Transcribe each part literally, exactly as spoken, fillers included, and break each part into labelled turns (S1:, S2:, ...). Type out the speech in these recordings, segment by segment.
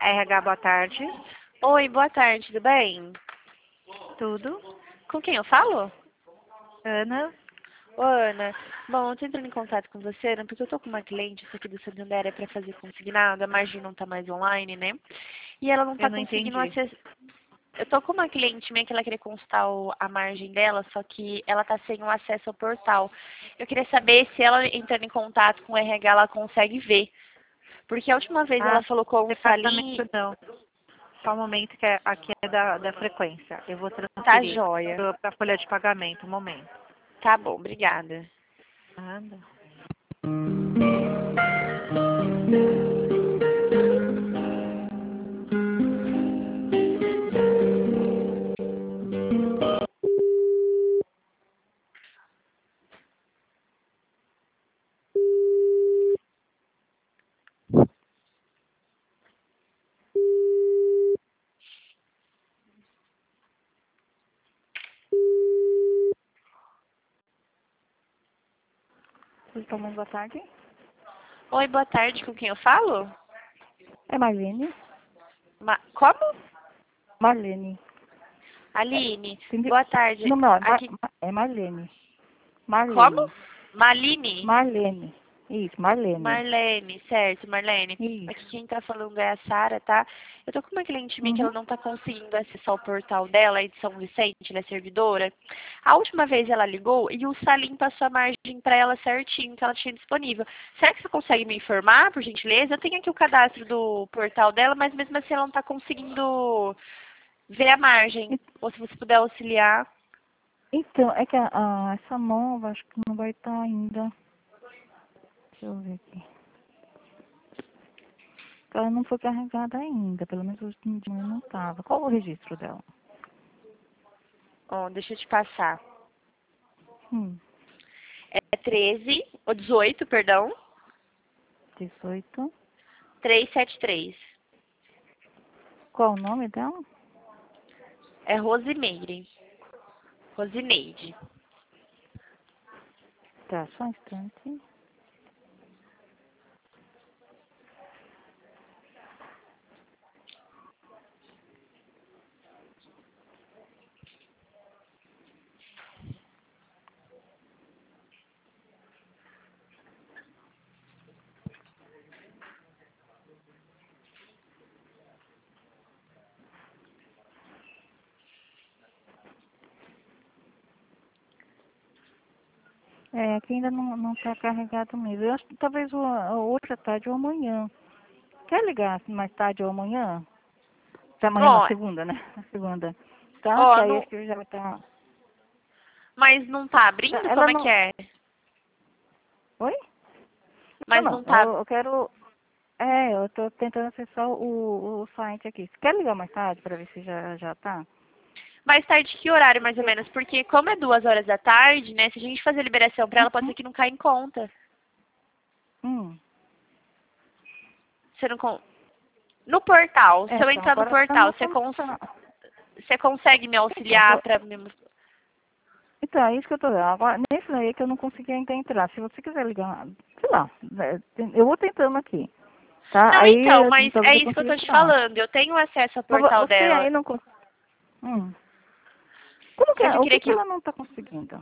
S1: R H, boa tarde.
S2: Oi, boa tarde, tudo bem?
S1: Tudo?
S2: Com quem eu falo?
S1: Ana?
S2: Ô, Ana, bom, eu tô entrando em contato com você, Ana, porque eu tô com uma cliente, isso aqui do Santander é pra fazer consignado, a Margem não tá mais online, né? E ela não
S1: Eu
S2: tá
S1: não
S2: conseguindo
S1: entendi.
S2: acessar. Eu tô com uma cliente minha que ela queria consultar o- a margem dela, só que ela tá sem o acesso ao portal. Eu queria saber se ela entrando em contato com o R H, ela consegue ver. Porque a última vez ela
S1: Ah,
S2: falou com o Salim.
S1: departamento não. Só um momento que é- aqui é da, da frequência. Eu vou
S2: Tá
S1: transferir
S2: joia.
S1: para a folha de pagamento. Um momento.
S2: Tá bom, obrigada.
S1: Nada. Vocês estão muito boa tarde?
S2: Oi, boa tarde, com quem eu falo?
S1: É Marlene?
S2: Ma- Como?
S1: Marlene.
S2: Aline,
S1: Entendi.
S2: boa tarde.
S1: Não, não, é, Mar,
S2: Aqui,
S1: Ma- é Marlene.
S2: como?
S1: Marlene.
S2: Maline?
S1: Marlene. Isso, Marlene.
S2: Marlene, certo, Marlene. Aqui
S1: Isso.
S2: quem tá falando é a Sara, tá? Eu tô com uma cliente minha que
S1: Uhum.
S2: ela não tá conseguindo acessar o portal dela, aí de São Vicente, ela é servidora. A última vez ela ligou e o Salim passou a margem pra ela certinho que ela tinha disponível. Será que você consegue me informar, por gentileza? Eu tenho aqui o cadastro do portal dela, mas mesmo assim ela não tá conseguindo ver a margem.
S1: E-
S2: Ou se você puder auxiliar.
S1: Então, é que a, a- essa nova acho que não vai estar ainda. Deixa eu ver aqui. Ela não foi carregada ainda, pelo menos hoje de manhã não estava. Qual o registro dela?
S2: Ó, deixa eu te passar.
S1: Hum,
S2: É treze, ou dezoito, perdão,
S1: dezoito.
S2: trezentos e setenta e três.
S1: Qual o nome dela?
S2: É Rosimeire. Rosineide.
S1: Tá, só um instante. É, aqui ainda não, não tá carregado mesmo. Eu acho que talvez o, a outra tarde ou amanhã. Quer ligar assim, mais tarde ou amanhã? Se amanhã na
S2: Ó,
S1: segunda, né? Na segunda. Tá? Que
S2: ó,
S1: aí
S2: não,
S1: acho que já vai estar.
S2: mas não tá
S1: Tá,
S2: abrindo?
S1: ela
S2: Como é que
S1: não.
S2: é?
S1: Oi? Não,
S2: Mas
S1: não.
S2: não tá.
S1: Eu, eu quero. É, eu tô tentando acessar o, o site aqui. Quer ligar mais tarde para ver se já, já tá?
S2: Mais tarde que horário, mais ou
S1: Porque.
S2: menos? Porque como é duas horas da tarde, né? Se a gente fazer liberação pra ela, pode
S1: Uhum.
S2: ser que não caia em conta.
S1: Hum.
S2: Você não con... No portal,
S1: É,
S2: se eu
S1: então
S2: entrar no
S1: agora
S2: portal,
S1: não,
S2: você, cons...
S1: tá.
S2: você consegue me
S1: Então,
S2: auxiliar
S1: vou-
S2: pra me...
S1: então, é isso que eu tô vendo. Agora, nesse aí que eu não consegui ainda entrar. Se você quiser ligar, sei lá, né, tem- eu vou tentando aqui, tá?
S2: Não, então,
S1: Aí,
S2: mas
S1: talvez
S2: é
S1: eu
S2: isso que eu
S1: consiga
S2: tô te
S1: entrar.
S2: falando. Eu tenho acesso ao
S1: Mas vo-
S2: portal
S1: você
S2: dela.
S1: aí não consegue. Hum. Como que
S2: Só que
S1: é?
S2: eu
S1: O
S2: queria
S1: que que
S2: que
S1: ela não tá conseguindo?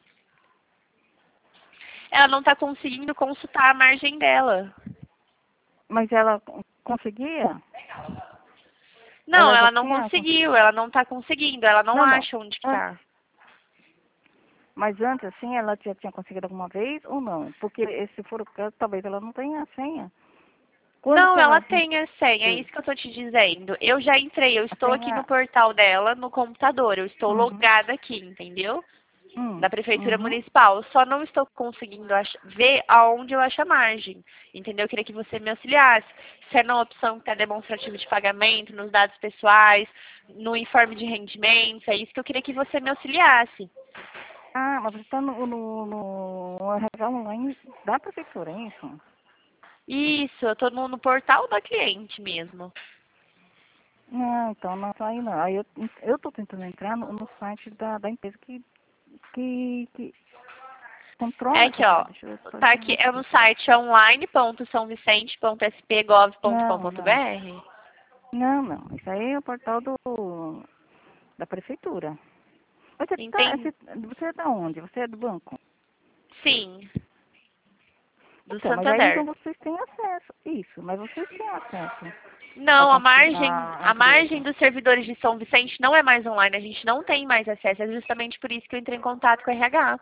S2: ela não tá conseguindo consultar a margem dela.
S1: Mas ela conseguia?
S2: Não,
S1: Ela já
S2: ela não
S1: tinha. cons-
S2: conseguiu, ela não tá conseguindo, ela não
S1: Não, não.
S2: acha onde que
S1: An-
S2: tá.
S1: Mas antes, assim, ela já tinha conseguido alguma vez ou não? Porque eh, se for o caso, talvez ela não tenha a senha. Quando
S2: Não,
S1: que
S2: ela
S1: ela
S2: tem a senha, é
S1: fez?
S2: isso que eu tô te dizendo. Eu já entrei, eu
S1: A
S2: estou aqui no
S1: senha.
S2: portal dela, no computador, eu estou
S1: Uhum.
S2: logada aqui, entendeu? Da
S1: Hum.
S2: Prefeitura
S1: Uhum.
S2: Municipal. Só não estou conseguindo ach- ver aonde eu acho a margem, entendeu? Eu queria que você me auxiliasse. Se é na opção que é demonstrativo de pagamento, nos dados pessoais, no informe de rendimentos, é isso que eu queria que você me auxiliasse.
S1: Ah, mas você está no, no, no R H online da prefeitura, é isso?
S2: Isso, eu tô no, no portal da cliente mesmo.
S1: Não, então não tá aí não. Aí eu, eu tô tentando entrar no, no site da, da empresa que, que, que
S2: É
S1: controla
S2: aqui,
S1: essa parte.
S2: ó.
S1: Deixa eu só
S2: Tá
S1: entrar
S2: aqui, é
S1: aqui.
S2: no site online ponto são vicente ponto s p gov ponto com
S1: Não,
S2: ponto
S1: não.
S2: br.
S1: Não, não. Isso aí é o portal do, da prefeitura. Você, tá,
S2: Entendi.
S1: você, você é da onde? Você é do banco?
S2: Sim, do
S1: Então, mas aí então
S2: Santander.
S1: vocês têm acesso. Isso, mas vocês têm acesso a
S2: Não, a
S1: conseguir
S2: margem,
S1: a, a
S2: a margem
S1: empresa.
S2: dos servidores de São Vicente não é mais online, a gente não tem mais acesso. É justamente por isso que eu entrei em contato com o R H.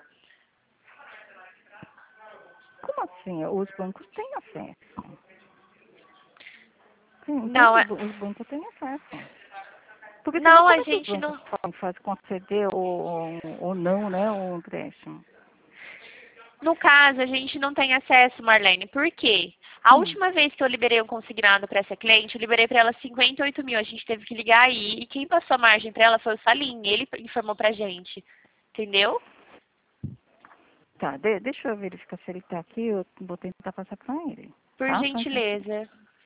S1: Como assim? Os bancos têm acesso. Sim, todos
S2: Não,
S1: os
S2: é-
S1: ba- os bancos têm acesso. Porque senão
S2: não, a
S1: como é que os
S2: gente
S1: bancos
S2: não.
S1: podem fazer conceder ou, ou não, né, o empréstimo?
S2: No caso, a gente não tem acesso, Marlene. Por quê? A
S1: Hum,
S2: última vez que eu liberei um consignado para essa cliente, eu liberei para ela cinquenta e oito mil. A gente teve que ligar aí. E quem passou a margem para ela foi o Salim. Ele informou pra gente. Entendeu?
S1: tá, de- deixa eu verificar se ele está aqui, eu vou tentar passar para ele.
S2: Por
S1: Tá? Só um instantinho.
S2: gentileza.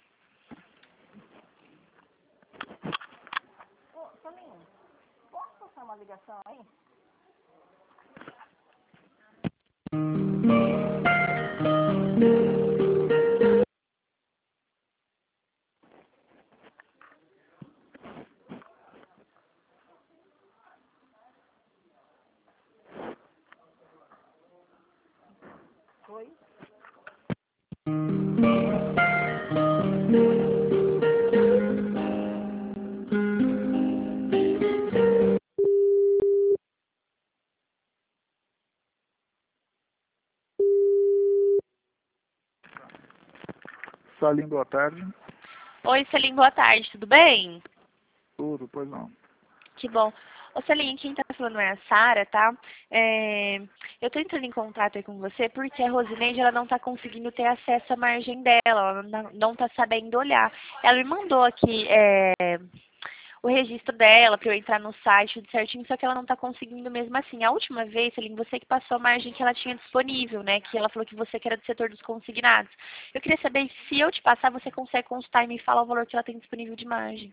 S1: Posso passar uma ligação aí? Oi?
S3: Salim, boa tarde.
S2: Oi, Salim, boa tarde. Tudo bem?
S3: Tudo, pois não.
S2: Que bom. Ô, Celinha, quem tá falando é a Sara, tá? É, eu tô entrando em contato aí com você porque a Rosineide, ela não tá conseguindo ter acesso à margem dela, ela não, não tá sabendo olhar. Ela me mandou aqui é, o registro dela para eu entrar no site tudo certinho, só que ela não tá conseguindo mesmo assim. A última vez, Celinha, você que passou a margem que ela tinha disponível, né? Que ela falou que você que era do setor dos consignados. Eu queria saber se eu te passar, você consegue consultar e me falar o valor que ela tem disponível de margem.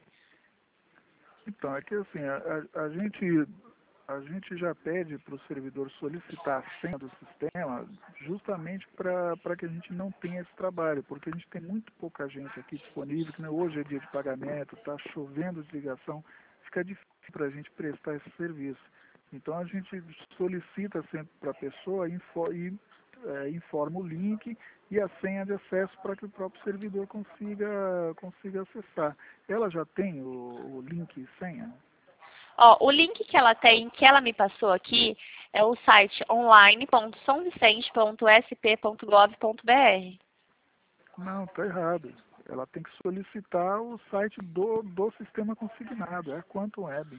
S3: Então, é que assim, a, a- a gente, a gente já pede para o servidor solicitar a senha do sistema justamente para que a gente não tenha esse trabalho, porque a gente tem muito pouca gente aqui disponível, que né, hoje é dia de pagamento, está chovendo de ligação, fica difícil para a gente prestar esse serviço. Então a gente solicita sempre para a pessoa info, e é, informa o link e a senha de acesso para que o próprio servidor consiga, consiga acessar. Ela já tem o, o link e senha?
S2: Ó, o link que ela tem, que ela me passou aqui, é o site online ponto são vicente ponto s p ponto gov ponto b r.
S3: Não, está errado. Ela tem que solicitar o site do, do sistema consignado, é a Quantum Web.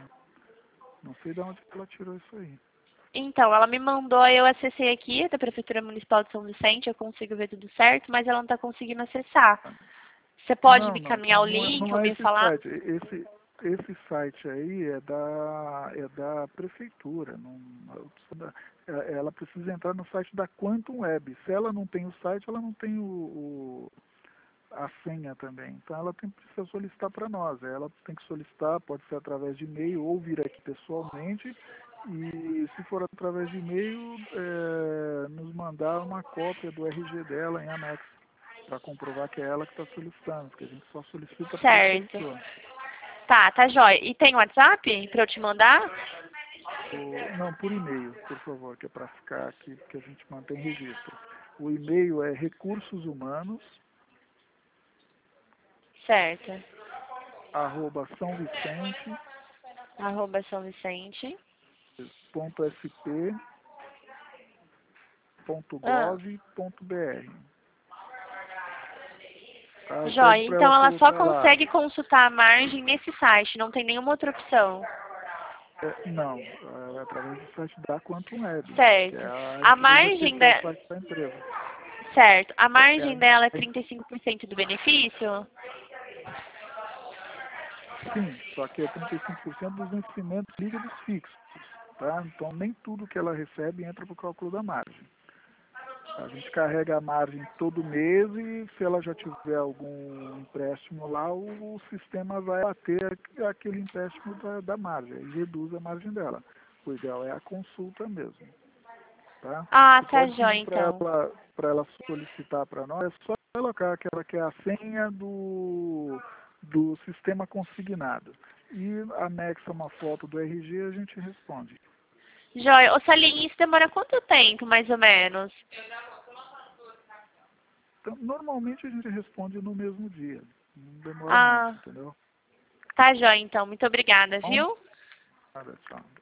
S3: Não sei de onde ela tirou isso aí.
S2: Então, ela me mandou, eu acessei aqui da Prefeitura Municipal de São Vicente, eu consigo ver tudo certo, mas ela não está conseguindo acessar. Você pode
S3: Não,
S2: me
S3: não,
S2: caminhar o
S3: não é,
S2: link
S3: não
S2: ou
S3: é
S2: me
S3: esse
S2: falar?
S3: site. Esse, esse site aí é da, é da prefeitura. Não, ela precisa entrar no site da Quantum Web. Se ela não tem o site, ela não tem o, o a senha também. Então ela tem, precisa solicitar para nós. Ela tem que solicitar, pode ser através de e-mail ou vir aqui pessoalmente. E se for através de e-mail, é, nos mandar uma cópia do R G dela em anexo, para comprovar que é ela que está solicitando, porque a gente só solicita para o
S2: Certo.
S3: servidor.
S2: Tá, tá jóia. E tem WhatsApp para eu te mandar?
S3: O, não, por e-mail, por favor, que é para ficar aqui, que a gente mantém registro. O e-mail é recursos humanos,
S2: Certo.
S3: arroba são vicente
S2: Arroba São Vicente.
S3: ponto s p ponto
S2: Ah.
S3: gov ponto br. Tá? E pede
S2: Jóia,
S3: para
S2: então
S3: ela
S2: ela só
S3: colocar lá.
S2: consegue consultar a margem nesse site, não tem nenhuma outra opção.
S3: É, não, é através do site da Quantum Web, que é
S2: Certo.
S3: a
S2: A
S3: empresa que,
S2: margem
S3: que é o
S2: da...
S3: site da empresa.
S2: Certo. A
S3: É, é
S2: margem dela é
S3: a,
S2: trinta e cinco por cento do benefício?
S3: sim, só que é trinta e cinco por cento dos vencimentos líquidos fixos. Tá? Então nem tudo que ela recebe entra para o cálculo da margem. A gente carrega a margem todo mês e se ela já tiver algum empréstimo lá, o, o sistema vai bater aquele empréstimo da, da margem e reduz a margem dela. O ideal é a consulta mesmo. Tá?
S2: Ah,
S3: Você
S2: tá
S3: pode
S2: jóia,
S3: pedir para
S2: então.
S3: ela, para ela solicitar para nós, é só colocar que ela quer a senha do, do sistema consignado. E anexa uma foto do R G, a gente responde.
S2: Joia. Ô Salim, isso demora quanto tempo, mais ou menos?
S3: Então, normalmente a gente responde no mesmo dia. Não demora
S2: Ah,
S3: muito, entendeu?
S2: tá joia então. Muito obrigada,
S3: Bom,
S2: viu?
S3: nada, tchau.